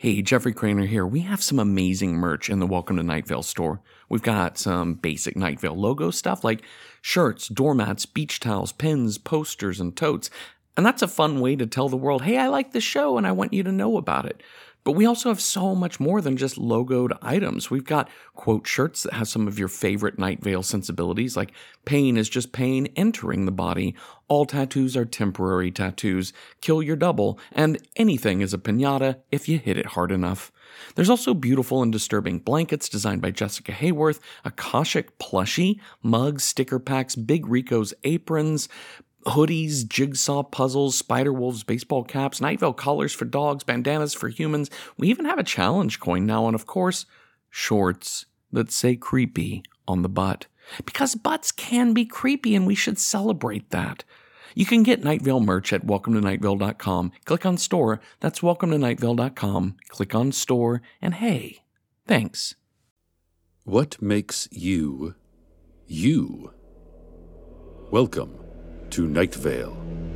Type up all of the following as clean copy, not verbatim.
Hey, Jeffrey Craner here. We have some amazing merch in the Welcome to Night Vale store. We've got some basic Night Vale logo stuff like shirts, doormats, beach towels, pins, posters, and totes. And that's a fun way to tell the world, hey, I like this show and I want you to know about it. But we also have so much more than just logoed items. We've got quote shirts that have some of your favorite Night Vale sensibilities, like pain is just pain entering the body, all tattoos are temporary tattoos, kill your double, and anything is a piñata if you hit it hard enough. There's also beautiful and disturbing blankets designed by Jessica Hayworth, Akashic plushie, mugs, sticker packs, Big Rico's aprons, hoodies, jigsaw puzzles, Spider-Wolves baseball caps, Night Vale collars for dogs, bandanas for humans. We even have a challenge coin now, and of course, shorts that say creepy on the butt. Because butts can be creepy, and we should celebrate that. You can get Night Vale merch at welcometonightvale.com. Click on store. That's welcometonightvale.com. Click on store, and hey, thanks. What makes you, you? Welcome to Night Vale.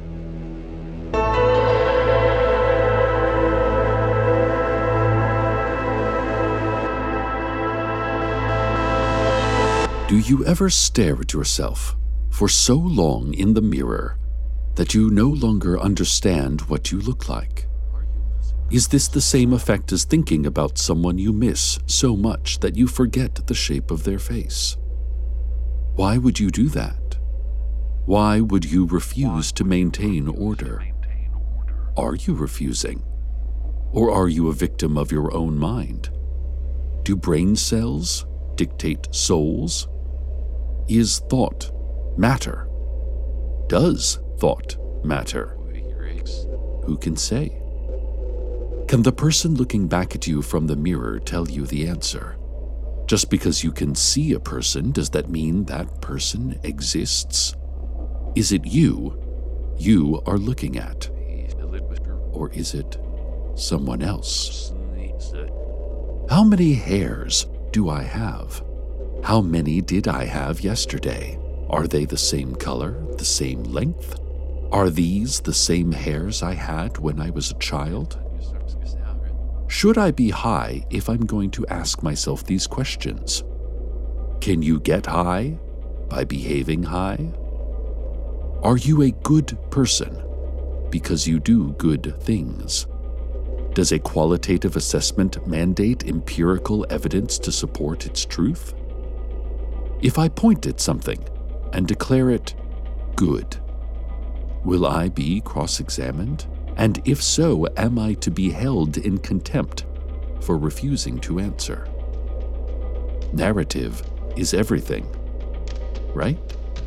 Do you ever stare at yourself for so long in the mirror that you no longer understand what you look like? Is this the same effect as thinking about someone you miss so much that you forget the shape of their face? Why would you do that? Why would you refuse to maintain order? Are you refusing? Or are you a victim of your own mind? Do brain cells dictate souls? Is thought matter? Does thought matter? Who can say? Can the person looking back at you from the mirror tell you the answer? Just because you can see a person, does that mean that person exists? Is it you are looking at? Or is it someone else? How many hairs do I have? How many did I have yesterday? Are they the same color, the same length? Are these the same hairs I had when I was a child? Should I be high if I'm going to ask myself these questions? Can you get high by behaving high? Are you a good person because you do good things? Does a qualitative assessment mandate empirical evidence to support its truth? If I point at something and declare it good, will I be cross-examined? And if so, am I to be held in contempt for refusing to answer? Narrative is everything, right?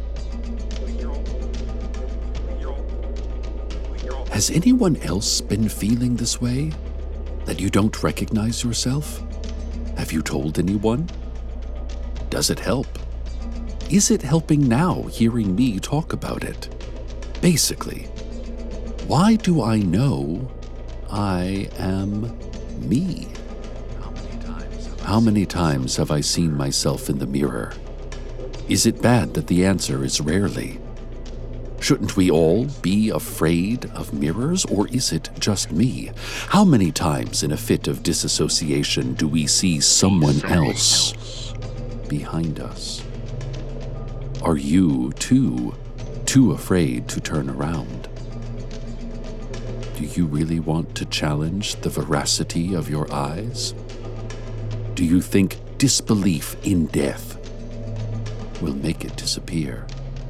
Has anyone else been feeling this way? That you don't recognize yourself? Have you told anyone? Does it help? Is it helping now, hearing me talk about it? Basically, why do I know I am me? How many times have I seen myself in the mirror? Is it bad that the answer is rarely? Shouldn't we all be afraid of mirrors, or is it just me? How many times in a fit of disassociation do we see someone else behind us? Are you, too afraid to turn around? Do you really want to challenge the veracity of your eyes? Do you think disbelief in death will make it disappear?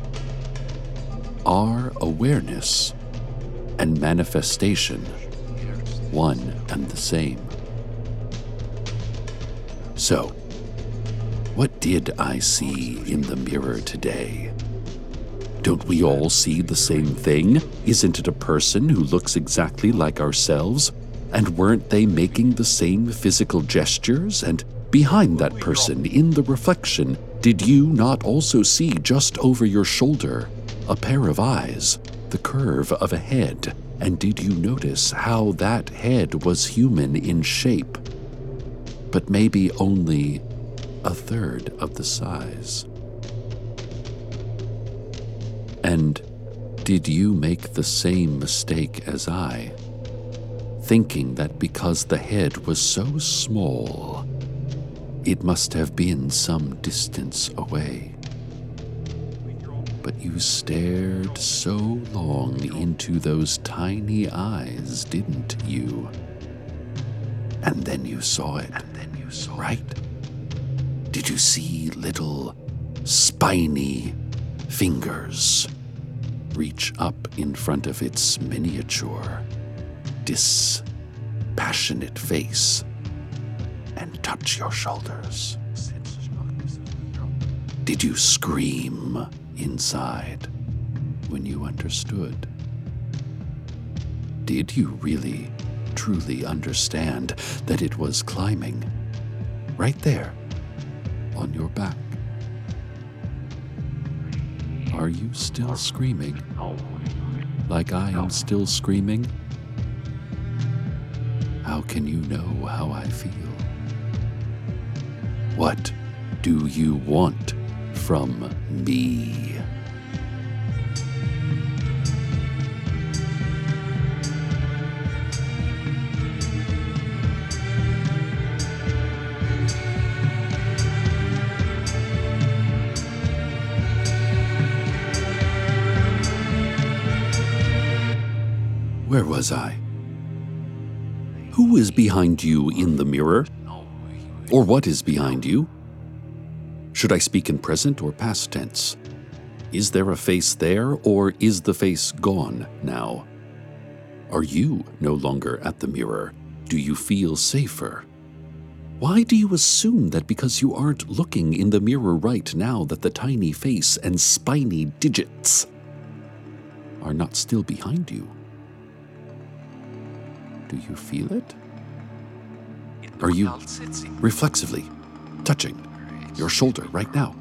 Are awareness and manifestation one and the same? So, what did I see in the mirror today? Don't we all see the same thing? Isn't it a person who looks exactly like ourselves? And weren't they making the same physical gestures? And behind that person, in the reflection, did you not also see just over your shoulder a pair of eyes, the curve of a head? And did you notice how that head was human in shape, but maybe only a third of the size? And did you make the same mistake as I, thinking that because the head was so small, it must have been some distance away. But you stared so long into those tiny eyes, didn't you? And then you saw it, right? Did you see little spiny fingers reach up in front of its miniature, dispassionate face and touch your shoulders? Did you scream inside when you understood? Did you really, truly understand that it was climbing right there on your back? Are you still screaming like I am still screaming? How can you know how I feel? What do you want from me? Where was I? Who is behind you in the mirror? Or what is behind you? Should I speak in present or past tense? Is there a face there, or is the face gone now? Are you no longer at the mirror? Do you feel safer? Why do you assume that because you aren't looking in the mirror right now that the tiny face and spiny digits are not still behind you? Do you feel it? Are you reflexively touching your shoulder right now?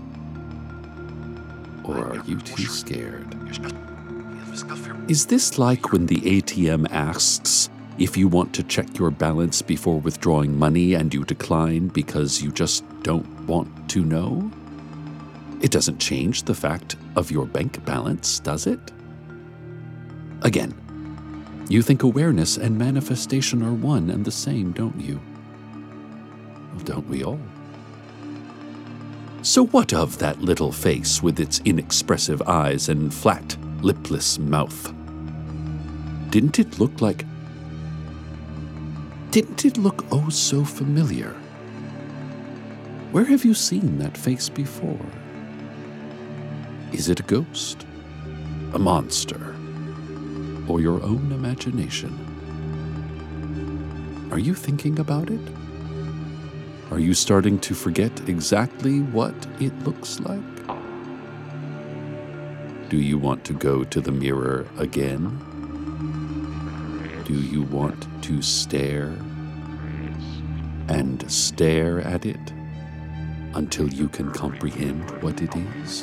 Or are you too scared? Is this like when the ATM asks if you want to check your balance before withdrawing money and you decline because you just don't want to know? It doesn't change the fact of your bank balance, does it? Again, you think awareness and manifestation are one and the same, don't you? Well, don't we all? So what of that little face with its inexpressive eyes and flat, lipless mouth? Didn't it look oh so familiar? Where have you seen that face before? Is it a ghost? A monster? Or your own imagination? Are you thinking about it? Are you starting to forget exactly what it looks like? Do you want to go to the mirror again? Do you want to stare and stare at it until you can comprehend what it is?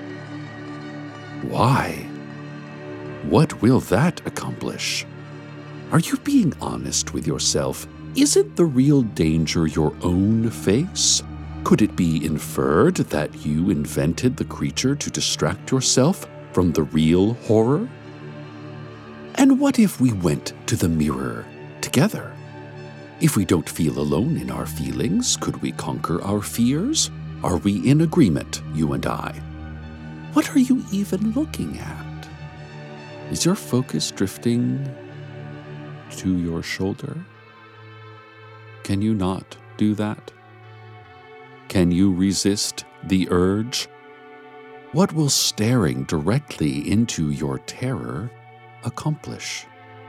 Why? What will that accomplish? Are you being honest with yourself? Isn't the real danger your own face? Could it be inferred that you invented the creature to distract yourself from the real horror? And what if we went to the mirror together? If we don't feel alone in our feelings, could we conquer our fears? Are we in agreement, you and I? What are you even looking at? Is your focus drifting to your shoulder? Can you not do that? Can you resist the urge? What will staring directly into your terror accomplish?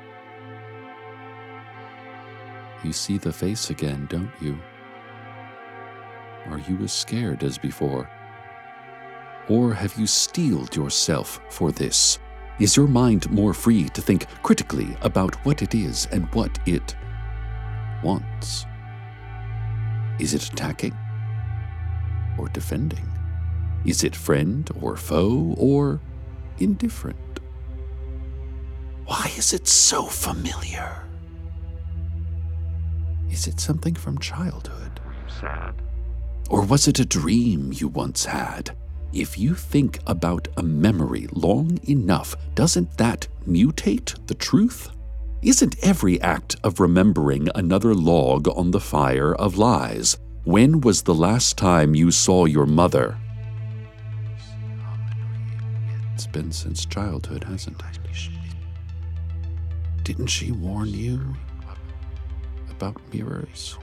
You see the face again, don't you? Are you as scared as before? Or have you steeled yourself for this? Is your mind more free to think critically about what it is and what it wants? Is it attacking or defending? Is it friend or foe or indifferent? Why is it so familiar? Is it something from childhood? Sad. Or was it a dream you once had? If you think about a memory long enough, doesn't that mutate the truth? Isn't every act of remembering another log on the fire of lies? When was the last time you saw your mother? It's been since childhood, hasn't it? Didn't she warn you about mirrors?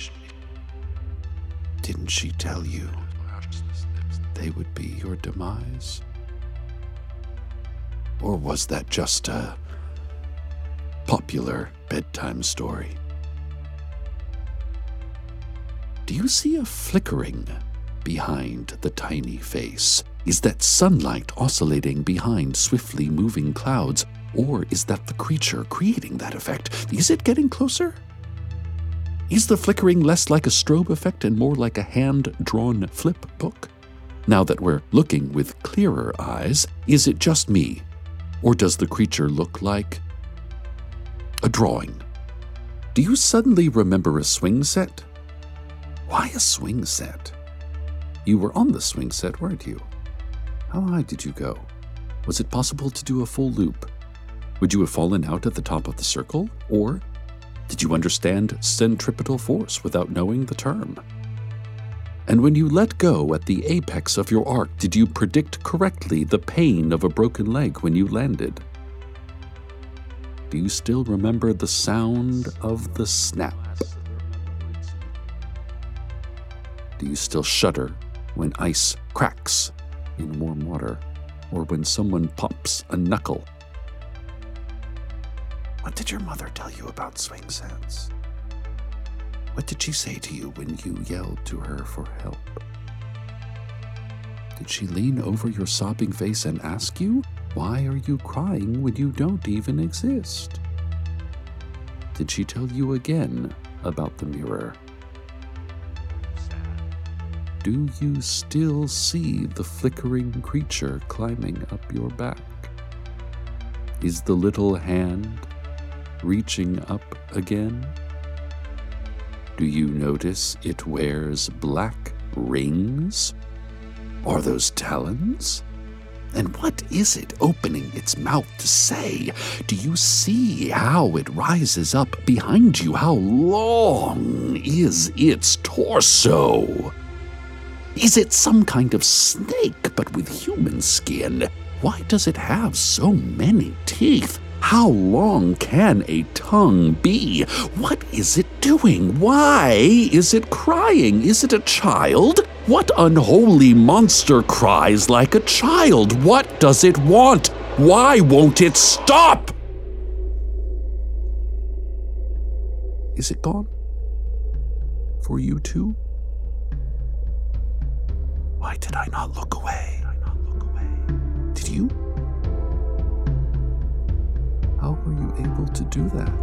Didn't she tell you they would be your demise? Or was that just a popular bedtime story? Do you see a flickering behind the tiny face? Is that sunlight oscillating behind swiftly moving clouds? Or is that the creature creating that effect? Is it getting closer? Is the flickering less like a strobe effect and more like a hand-drawn flip book? Now that we're looking with clearer eyes, is it just me? Or does the creature look like a drawing? Do you suddenly remember a swing set? Why a swing set? You were on the swing set, weren't you? How high did you go? Was it possible to do a full loop? Would you have fallen out at the top of the circle? Or did you understand centripetal force without knowing the term? And when you let go at the apex of your arc, did you predict correctly the pain of a broken leg when you landed? Do you still remember the sound of the snap? Do you still shudder when ice cracks in warm water, or when someone pops a knuckle? What did your mother tell you about swing sets? What did she say to you when you yelled to her for help? Did she lean over your sobbing face and ask you, why are you crying when you don't even exist? Did she tell you again about the mirror? Do you still see the flickering creature climbing up your back? Is the little hand reaching up again? Do you notice it wears black rings? Are those talons? And what is it opening its mouth to say? Do you see how it rises up behind you? How long is its torso? Is it some kind of snake, but with human skin? Why does it have so many teeth? How long can a tongue be? What is it doing? Why is it crying? Is it a child? What unholy monster cries like a child? What does it want? Why won't it stop? Is it gone? For you too? Why did I not look away? Did you? How were you able to do that?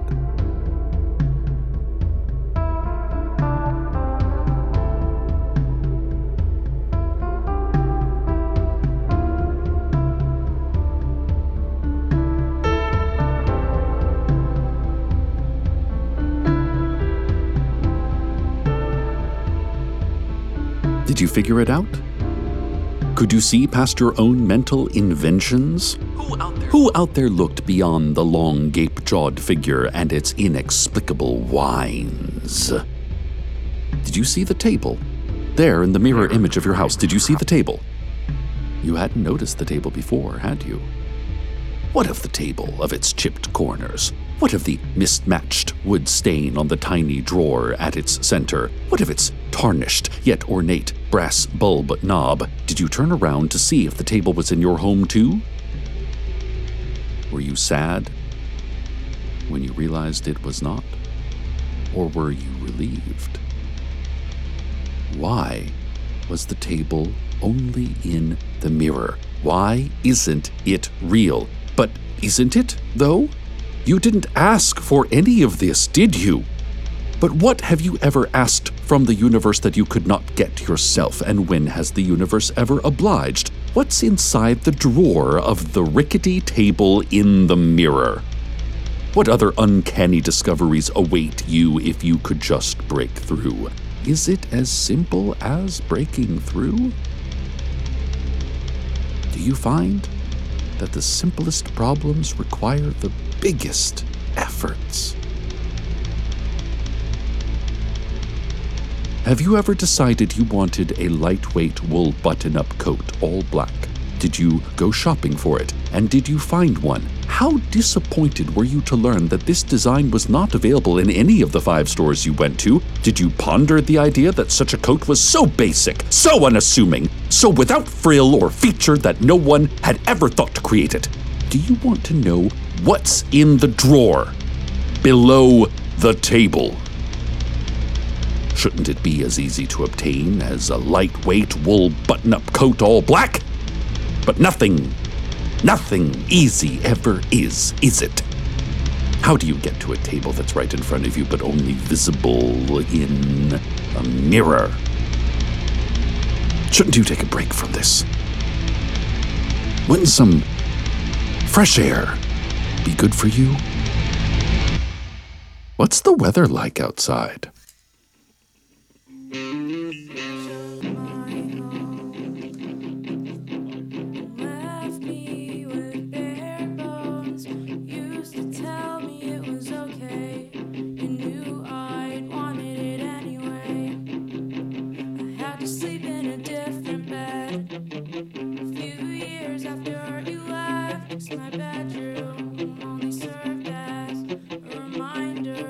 Did you figure it out? Could you see past your own mental inventions? Who out there looked beyond the long, gape-jawed figure and its inexplicable whines? Did you see the table? There in the mirror image of your house, did you see the table? You hadn't noticed the table before, had you? What of the table of its chipped corners? What of the mismatched wood stain on the tiny drawer at its center? What of its tarnished yet ornate brass bulb knob? Did you turn around to see if the table was in your home too? Were you sad when you realized it was not? Or were you relieved? Why was the table only in the mirror? Why isn't it real? But isn't it, though? You didn't ask for any of this, did you? But what have you ever asked from the universe that you could not get yourself? And when has the universe ever obliged? What's inside the drawer of the rickety table in the mirror? What other uncanny discoveries await you if you could just break through? Is it as simple as breaking through? Do you find that the simplest problems require the biggest effort? efforts. Have you ever decided you wanted a lightweight wool button-up coat, all black? Did you go shopping for it? And did you find one? How disappointed were you to learn that this design was not available in any of the 5 stores you went to? Did you ponder the idea that such a coat was so basic, so unassuming, so without frill or feature that no one had ever thought to create it? Do you want to know what's in the drawer below the table? Shouldn't it be as easy to obtain as a lightweight wool button-up coat all black? But nothing easy ever is it? How do you get to a table that's right in front of you but only visible in a mirror? Shouldn't you take a break from this? Wouldn't some fresh air be good for you? What's the weather like outside? My bedroom only served as a reminder.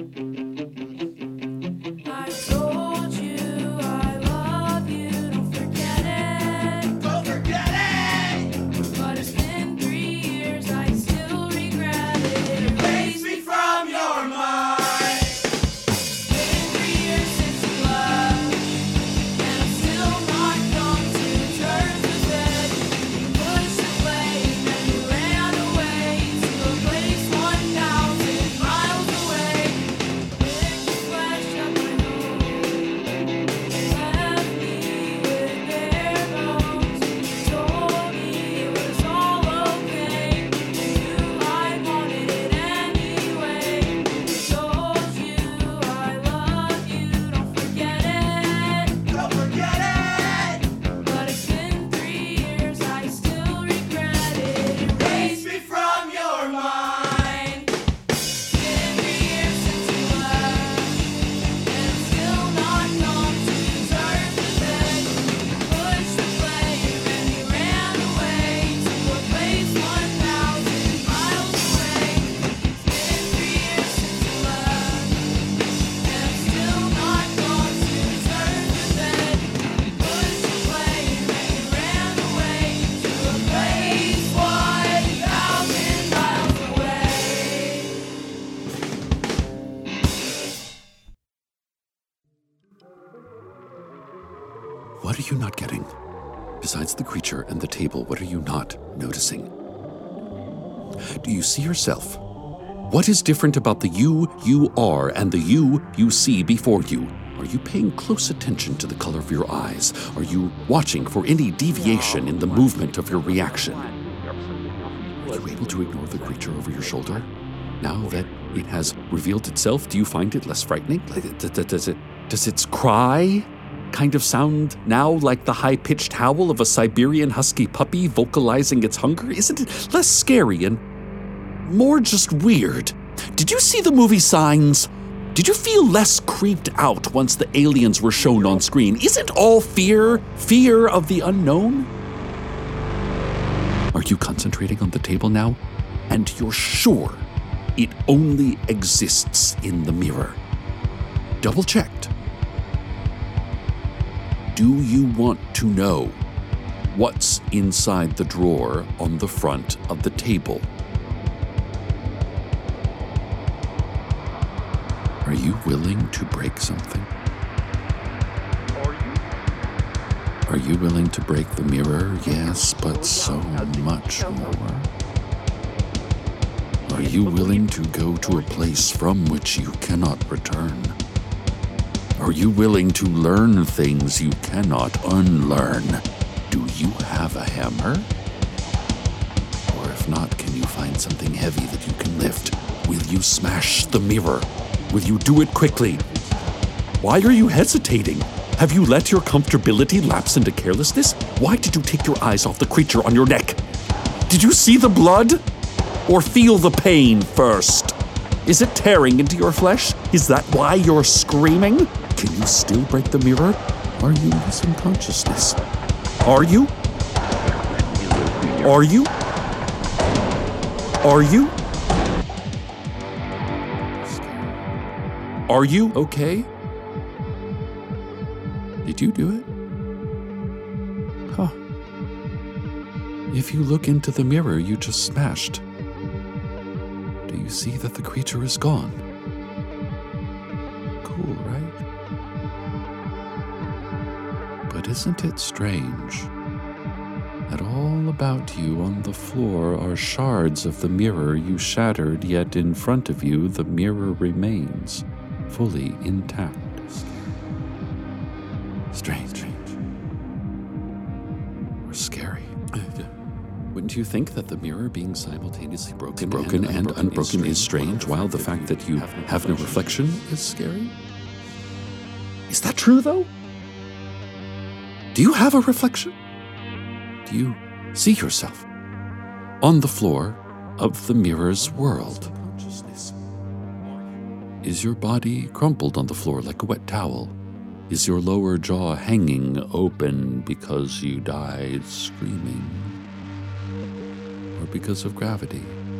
I told you I love you, don't forget it. Don't forget it! But it's been 3 years, I still regret it. Erase me from your mind. It's been 3 years since you left, and I'm still not come to terms with it. You pushed the blame and you ran away to a place 1,000 miles away. Picked the flesh up my home, left me with bare bones. Told me it was all okay, knew I wanted it anyway. Told you I love you, don't forget it. Don't forget it! But it's been 3 years, I still regret it. Erase me from your mind. It's been 3 years since you left, and I'm still not come to terms with it. You pushed the blame and you ran away to a place 1,000 miles away. It's been 3 years since you left, and I'm still not come to terms with it. You pushed the blame and you ran away to a place 1,000 miles away. What are you not getting? Besides the creature and the table, what are you not noticing? Do you see yourself? What is different about the you are and the you see before you? Are you paying close attention to the color of your eyes? Are you watching for any deviation in the movement of your reaction? Are you able to ignore the creature over your shoulder? Now that it has revealed itself, do you find it less frightening? Does its cry kind of sound now like the high-pitched howl of a Siberian husky puppy vocalizing its hunger? Isn't it less scary and more just weird? Did you see the movie Signs? Did you feel less creeped out once the aliens were shown on screen? Isn't all fear of the unknown? Are you concentrating on the table now? And you're sure it only exists in the mirror? Double-checked. Do you want to know what's inside the drawer on the front of the table? Are you willing to break something? Are you willing to break the mirror? Yes, but so much more. Are you willing to go to a place from which you cannot return? Are you willing to learn things you cannot unlearn? Do you have a hammer? Or if not, can you find something heavy that you can lift? Will you smash the mirror? Will you do it quickly? Why are you hesitating? Have you let your comfortability lapse into carelessness? Why did you take your eyes off the creature on your neck? Did you see the blood? Or feel the pain first? Is it tearing into your flesh? Is that why you're screaming? Can you still break the mirror? Are you losing consciousness? Are you? Are you? Are you? Are you okay? Did you do it? Huh. If you look into the mirror you just smashed, do you see that the creature is gone? Cool, right? But isn't it strange that all about you on the floor are shards of the mirror you shattered, yet in front of you the mirror remains, fully intact? Strange. Or scary. Wouldn't you think that the mirror being simultaneously broken and unbroken is strange, while the fact that you have no reflection is scary? Is that true, though? Do you have a reflection? Do you see yourself on the floor of the mirror's world? Is your body crumpled on the floor like a wet towel? Is your lower jaw hanging open because you died screaming? Or because of gravity?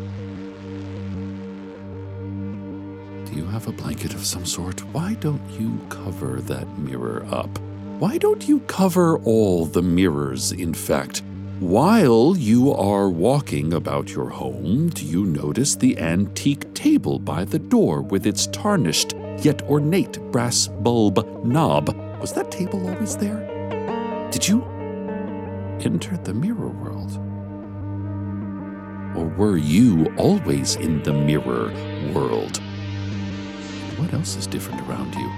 Do you have a blanket of some sort? Why don't you cover that mirror up? Why don't you cover all the mirrors, in fact? While you are walking about your home, do you notice the antique table by the door with its tarnished yet ornate brass bulb knob? Was that table always there? Did you enter the mirror world? Or were you always in the mirror world? What else is different around you?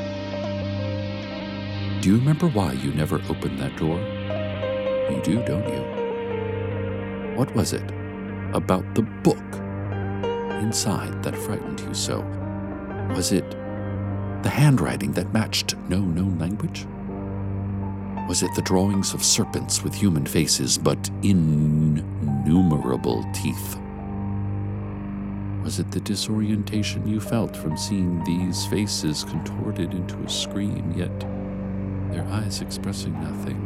Do you remember why you never opened that door? You do, don't you? What was it about the book inside that frightened you so? Was it the handwriting that matched no known language? Was it the drawings of serpents with human faces but innumerable teeth? Was it the disorientation you felt from seeing these faces contorted into a scream, yet their eyes expressing nothing?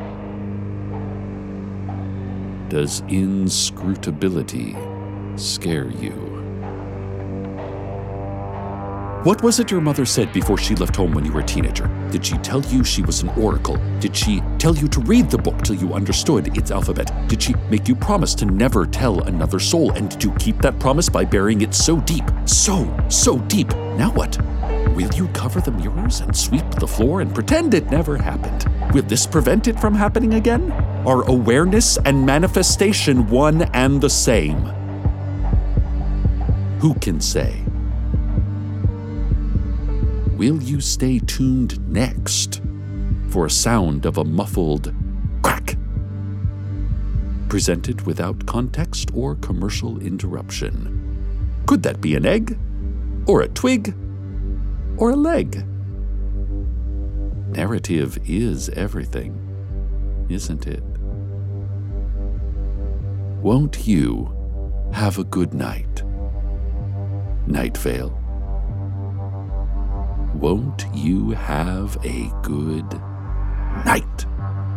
Does inscrutability scare you? What was it your mother said before she left home when you were a teenager? Did she tell you she was an oracle? Did she tell you to read the book till you understood its alphabet? Did she make you promise to never tell another soul? And did you keep that promise by burying it so deep? So deep. Now what? Will you cover the mirrors and sweep the floor and pretend it never happened? Will this prevent it from happening again? Are awareness and manifestation one and the same? Who can say? Will you stay tuned next for a sound of a muffled crack, presented without context or commercial interruption? Could that be an egg, or a twig, or a leg? Narrative is everything, isn't it? Won't you have a good night, Night Vale? Won't you have a good night?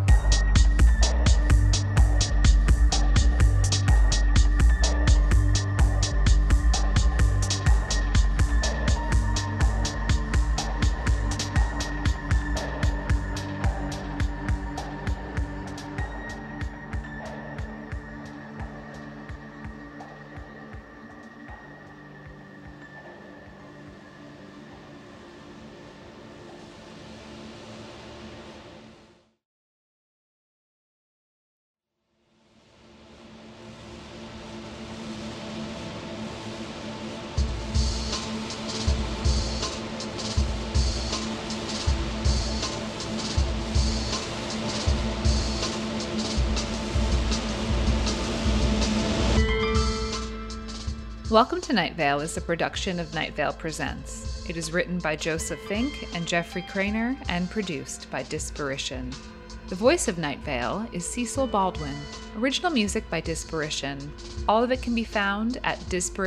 Welcome to Night Vale is a production of Night Vale Presents. It is written by Joseph Fink and Jeffrey Craner and produced by Disparition. The voice of Night Vale is Cecil Baldwin. Original music by Disparition. All of it can be found at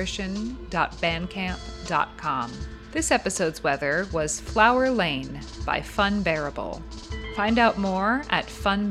disparition.bandcamp.com. This episode's weather was Flower Lane by Funbearable. Find out more at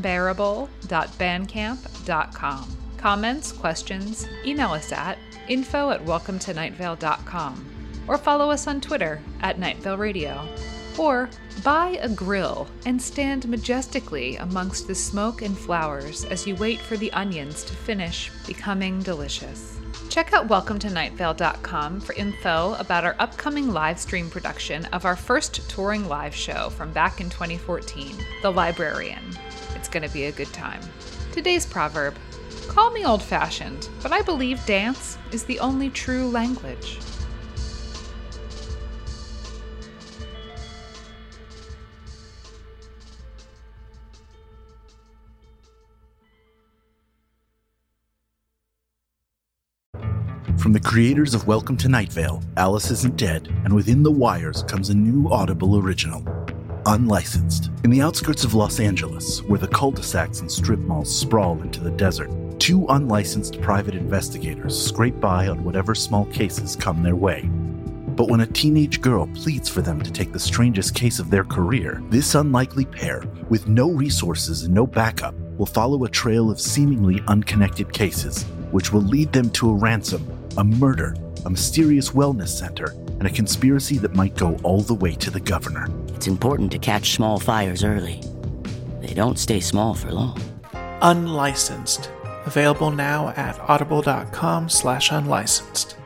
funbearable.bandcamp.com. Comments, questions, email us at info@welcometonightvale.com or follow us on Twitter at Night Vale Radio. Or buy a grill and stand majestically amongst the smoke and flowers as you wait for the onions to finish becoming delicious. Check out welcometonightvale.com for info about our upcoming live stream production of our first touring live show from back in 2014, The Librarian. It's going to be a good time. Today's proverb: call me old-fashioned, but I believe dance is the only true language. From the creators of Welcome to Night Vale, Alice Isn't Dead, and Within the Wires comes a new Audible original, Unlicensed. In the outskirts of Los Angeles, where the cul-de-sacs and strip malls sprawl into the desert, two unlicensed private investigators scrape by on whatever small cases come their way. But when a teenage girl pleads for them to take the strangest case of their career, this unlikely pair, with no resources and no backup, will follow a trail of seemingly unconnected cases, which will lead them to a ransom, a murder, a mysterious wellness center, and a conspiracy that might go all the way to the governor. It's important to catch small fires early. They don't stay small for long. Unlicensed. Available now at audible.com/unlicensed.